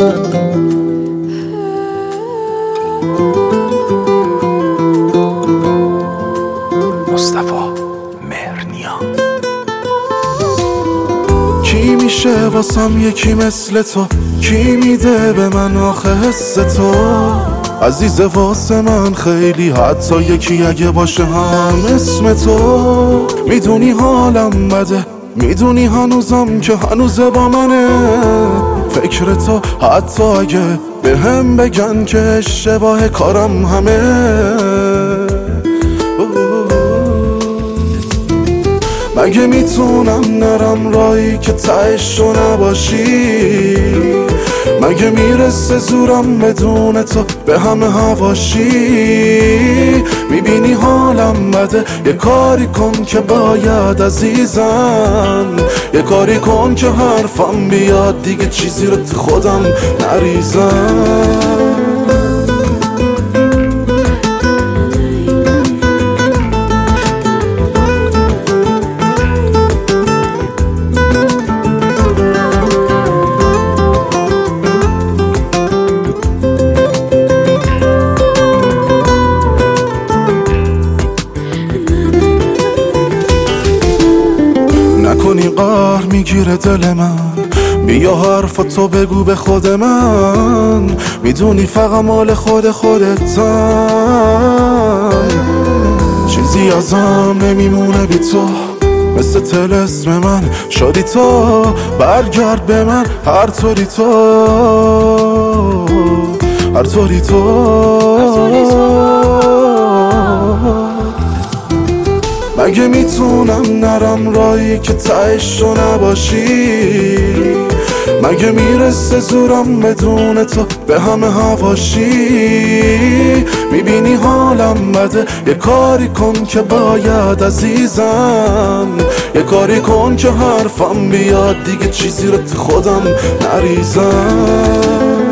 کی میشه واسم یکی مثل تو؟ کی میده به من آخه حس تو؟ عزیز واسه من خیلی، حتی یکی اگه باشه هم اسم تو. میدونی حالم بده، میدونی هنوزم که هنوزه با منه فکر تو، حتی اگه به هم بگن که اشتباه کارم همه. مگه میتونم نرم راهی که تهش رو نباشی؟ مگه میرسه زورم بدون تو به همه هواشی؟ میبینی حالم بده، یه کاری کن که باید عزیزم، یه کاری کن که حرفم بیاد دیگه چیزی رو تو خودم نریزم. نکنی قهر میگیره دل من، بیا حرفتو بگو به خود من، میدونی فقط مال خودتم. چیزی ازم نمیمونه بی تو، مثل طلسم من شدی تو. برگرد به من هر طوری تو، هر طوری تو. مگه میتونم نرم راهی که تهش رو نباشی؟ مگه میرسه زورم بدون تو به همه هواشی؟ میبینی حالم بده، یه کاری کن که باید عزیزم، یه کاری کن که حرفم بیاد دیگه چیزی رو تو خودم نریزم.